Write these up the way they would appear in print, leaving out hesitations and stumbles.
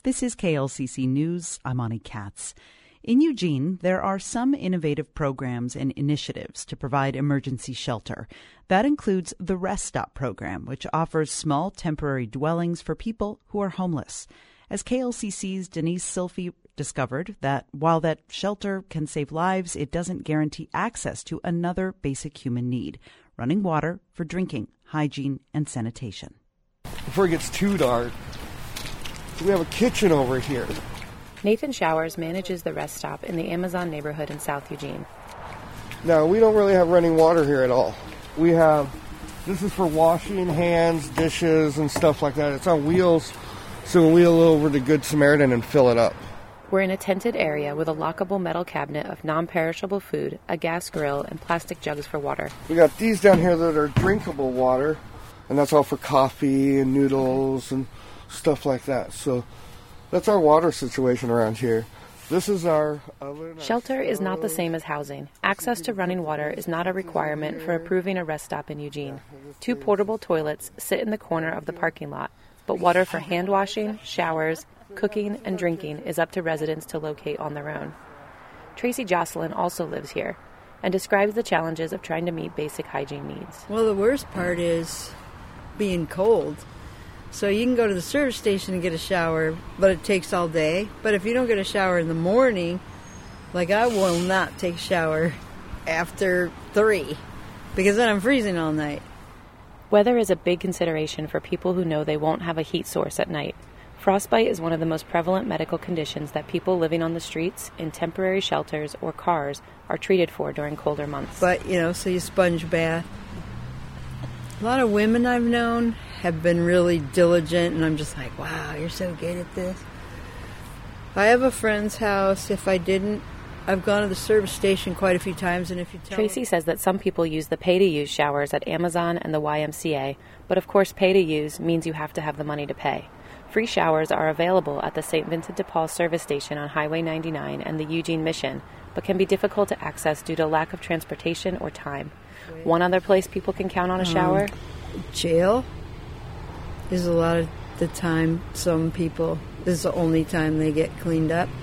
This is KLCC News. I'm Ani Katz. In Eugene, there are some innovative programs and initiatives to provide emergency shelter. That includes the Rest Stop program, which offers small temporary dwellings for people who are homeless. As KLCC's Denise Silphy discovered, that while that shelter can save lives, it doesn't guarantee access to another basic human need: running water for drinking, hygiene, and sanitation. Before it gets too dark, we have a kitchen over here. Nathan Showers manages the Rest Stop in the Amazon neighborhood in South Eugene. Now, we don't really have running water here at all. This is for washing hands, dishes, and stuff like that. It's on wheels, so we'll wheel over to Good Samaritan and fill it up. We're in a tented area with a lockable metal cabinet of non-perishable food, a gas grill, and plastic jugs for water. We got these down here that are drinkable water, and that's all for coffee and noodles and stuff like that. So that's our water situation around here. This is our oven. Shelter is not the same as housing. Access to running water is not a requirement for approving a rest stop in Eugene. 2 portable toilets sit in the corner of the parking lot, but water for hand washing, showers, cooking, and drinking is up to residents to locate on their own. Tracy Jocelyn also lives here and describes the challenges of trying to meet basic hygiene needs. Well, the worst part is being cold. So you can go to the service station and get a shower, but it takes all day. But if you don't get a shower in the morning, like I will not take a shower after 3, because then I'm freezing all night. Weather is a big consideration for people who know they won't have a heat source at night. Frostbite is one of the most prevalent medical conditions that people living on the streets, in temporary shelters, or cars are treated for during colder months. But, so you sponge bath. A lot of women I've known have been really diligent, and I'm just like, wow, you're so good at this. I have a friend's house. If I didn't, I've gone to the service station quite a few times, and if you tell Tracy says that some people use the pay-to-use showers at Amazon and the YMCA, but of course pay-to-use means you have to have the money to pay. Free showers are available at the St. Vincent de Paul service station on Highway 99 and the Eugene Mission, but can be difficult to access due to lack of transportation or time. One other place people can count on a shower? Jail is a lot of the time. Some people, this is the only time they get cleaned up.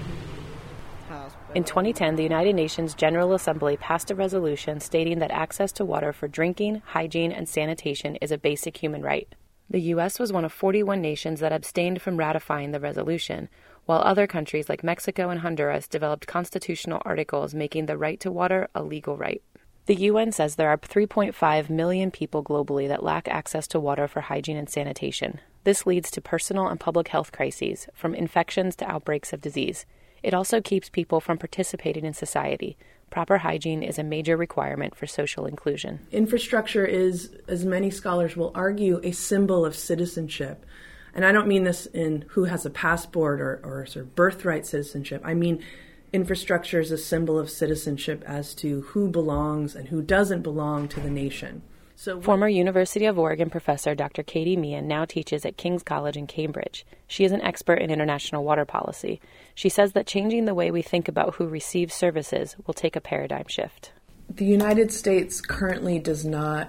In 2010, the United Nations General Assembly passed a resolution stating that access to water for drinking, hygiene, and sanitation is a basic human right. The U.S. was one of 41 nations that abstained from ratifying the resolution, while other countries like Mexico and Honduras developed constitutional articles making the right to water a legal right. The UN says there are 3.5 million people globally that lack access to water for hygiene and sanitation. This leads to personal and public health crises, from infections to outbreaks of disease. It also keeps people from participating in society. Proper hygiene is a major requirement for social inclusion. Infrastructure is, as many scholars will argue, a symbol of citizenship. And I don't mean this in who has a passport or sort of birthright citizenship. I mean infrastructure is a symbol of citizenship as to who belongs and who doesn't belong to the nation. Former University of Oregon professor Dr. Katie Meehan now teaches at King's College in Cambridge. She is an expert in international water policy. She says that changing the way we think about who receives services will take a paradigm shift. The United States currently does not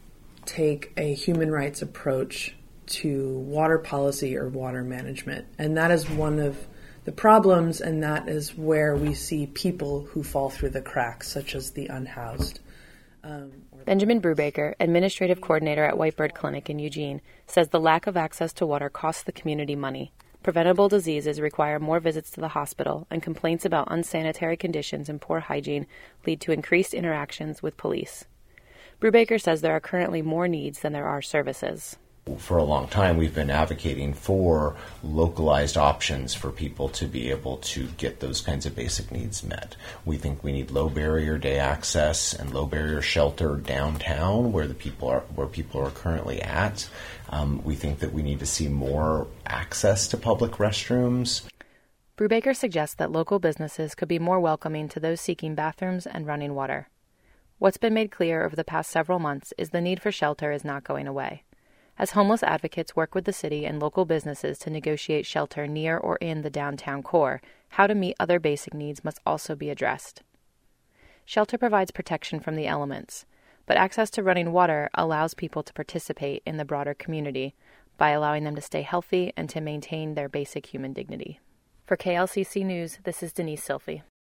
take a human rights approach to water policy or water management, and that is one of the problems, and that is where we see people who fall through the cracks, such as the unhoused. Benjamin Brubaker, administrative coordinator at Whitebird Clinic in Eugene, says the lack of access to water costs the community money. Preventable diseases require more visits to the hospital, and complaints about unsanitary conditions and poor hygiene lead to increased interactions with police. Brubaker says there are currently more needs than there are services. For a long time, we've been advocating for localized options for people to be able to get those kinds of basic needs met. We think we need low barrier day access and low barrier shelter downtown where people are currently at. We think that we need to see more access to public restrooms. Brubaker suggests that local businesses could be more welcoming to those seeking bathrooms and running water. What's been made clear over the past several months is the need for shelter is not going away. As homeless advocates work with the city and local businesses to negotiate shelter near or in the downtown core, how to meet other basic needs must also be addressed. Shelter provides protection from the elements, but access to running water allows people to participate in the broader community, by allowing them to stay healthy and to maintain their basic human dignity. For KLCC News, this is Denise Silphy.